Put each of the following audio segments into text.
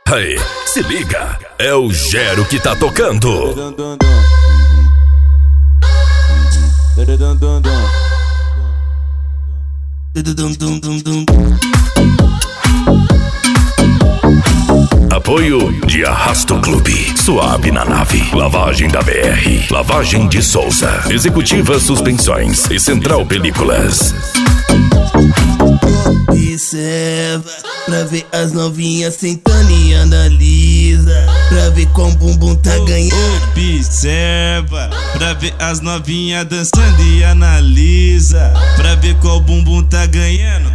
Aí, se liga, é o Gero que tá tocando. Apoio de Arrasto Clube, Suave na Nave, Lavagem da BR, Lavagem de Souza, Executiva Suspensões e Central Películas. Observa, pra ver as novinhas sentando e analisa, pra ver como o bumbum tá ganhando. Observa, pra ver as novinhas dançando e analisa, pra ver qual bumbum tá ganhando.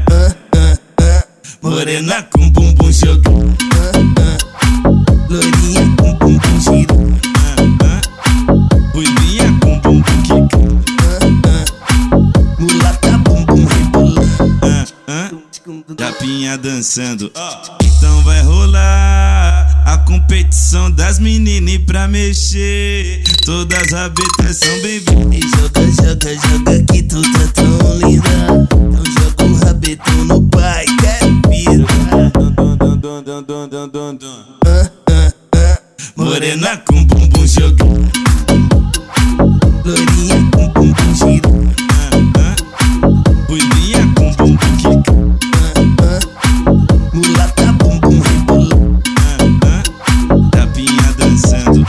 Morena com bumbum jogando, loirinha com bumbum girando, ruivinha com bumbum quicando, mulata bumbum rebolando, tapinha dançando. Então vai rolar a competição das meninas pra mexer. Todas as rabetas são bem-vindas. e joga, joga, joga que tu tá tão linda. Então joga o rabetão no pai, quero pirar. Morena com bumbum jogando, Loirinha com bumbum girando, ruivinha com bumbum quicando, mulata bumbum rebolando, tapinha dançando.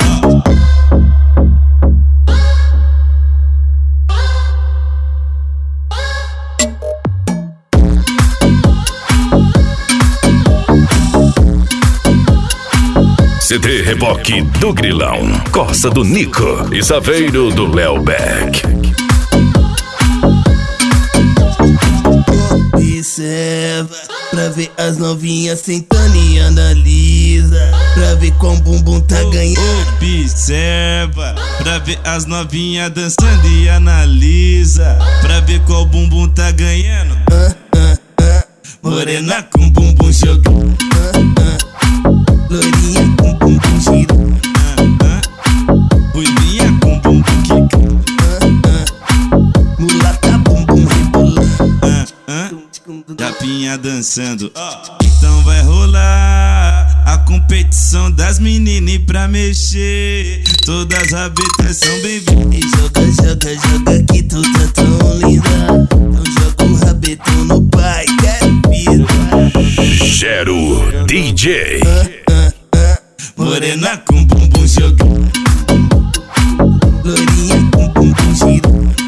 CD Reboque do Grilão, Corsa do Nico e Saveiro do Léo Beck. Observa, pra ver as novinhas sentando e analisa, pra ver como o bumbum tá ganhando. Observa, pra ver as novinhas dançando e analisa, pra ver qual bumbum tá ganhando. Morena com bumbum jogando, Loirinha com bumbum girando, ruivinha com bumbum quicando, mulata bumbum rebolando, tapinha dançando. Então vai rolar a competição das meninas pra mexer. Todas as rabetas são bem-vindas. e joga, joga, joga que tu tá tão linda. Então joga o rabetão no pai, quero pirar. Gero DJ. Morena com bumbum jogando, Loirinha com bumbum girando,